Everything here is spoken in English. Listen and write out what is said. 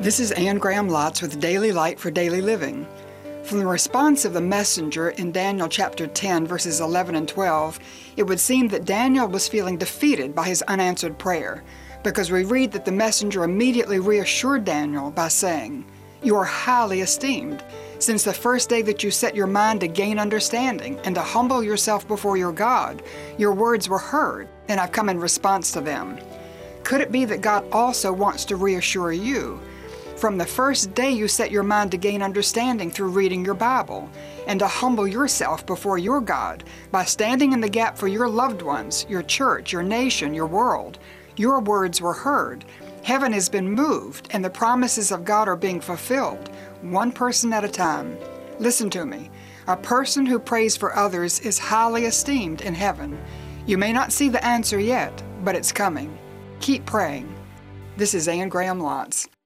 This is Anne Graham Lotz with Daily Light for Daily Living. From the response of the messenger in Daniel chapter 10, verses 11 and 12, it would seem that Daniel was feeling defeated by his unanswered prayer, because we read that the messenger immediately reassured Daniel by saying, "You are highly esteemed. Since the first day that you set your mind to gain understanding and to humble yourself before your God, your words were heard, and I've come in response to them." Could it be that God also wants to reassure you? From the first day you set your mind to gain understanding through reading your Bible, and to humble yourself before your God by standing in the gap for your loved ones, your church, your nation, your world, your words were heard. Heaven has been moved, and the promises of God are being fulfilled, one person at a time. Listen to me. A person who prays for others is highly esteemed in heaven. You may not see the answer yet, but it's coming. Keep praying. This is Anne Graham Lotz.